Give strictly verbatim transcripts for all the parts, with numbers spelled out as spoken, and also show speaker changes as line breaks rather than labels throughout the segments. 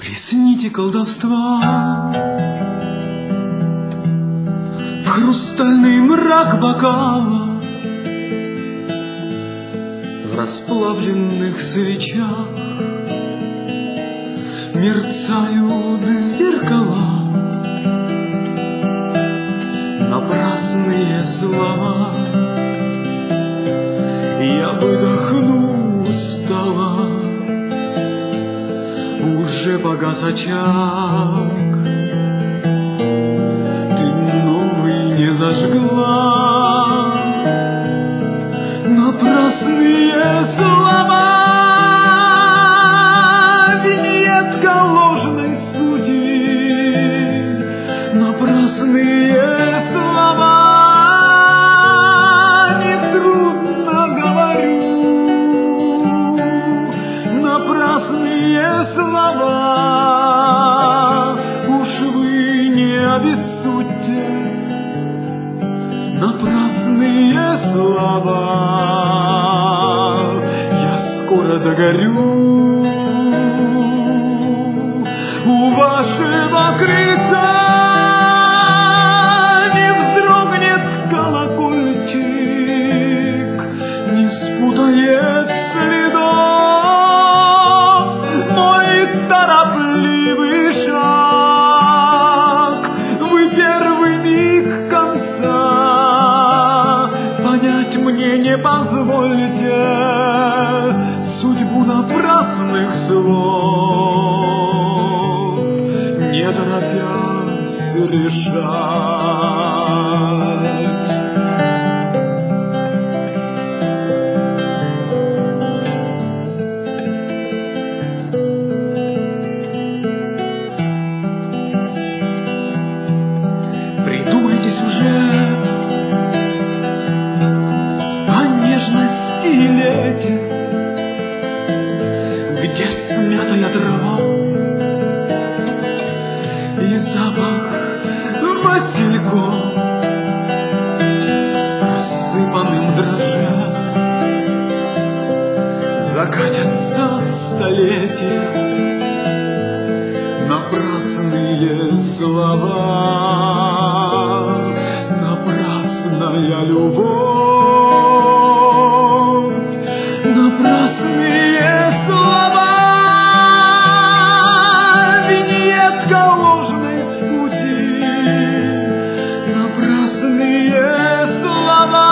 Плесните колдовства в хрустальный мрак бокала, в расплавленных свечах мерцают зеркала. Напрасные слова, я выдохну устало. Уже погас очаг, ты новый не зажгла. Напрасные слова, виньетка ложной судьи. Напрасные слова, нетрудно говорю. Напрасные слова, уж вы не обессудьте. Напрасные слова, я скоро догорю. У вашего крыльца не вздрогнет колокольчик, не спутает следов мой торопливый шаг. Вы первый миг конца понять мне не позвольте. Судьбу напрасных слов не торопясь решать. Придумайте сюжет о нежности и лете, где смятая трава и запах васильков, рассыпанным дрожжа, закатятся столетия. Напрасные слова, напрасная любовь, напрасные слова, виньетка ложной судьи. Напрасные слова,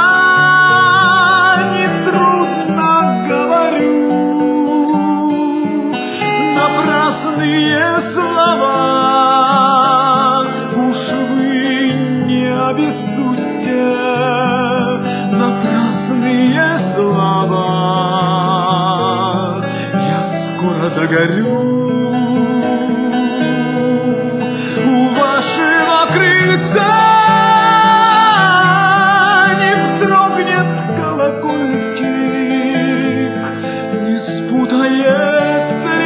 нетрудно говорю. Напрасные слова, уж вы не обессудьте. Напрасные слова, я скоро догорю. У вашего крыльца не вздрогнет колокольчик, не спутает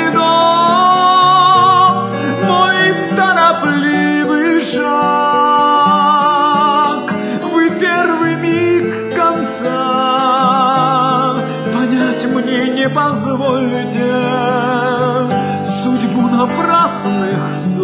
следов мой торопливый шаг. Вы первый миг конца понять мне не позвольте. Судьбу напрасных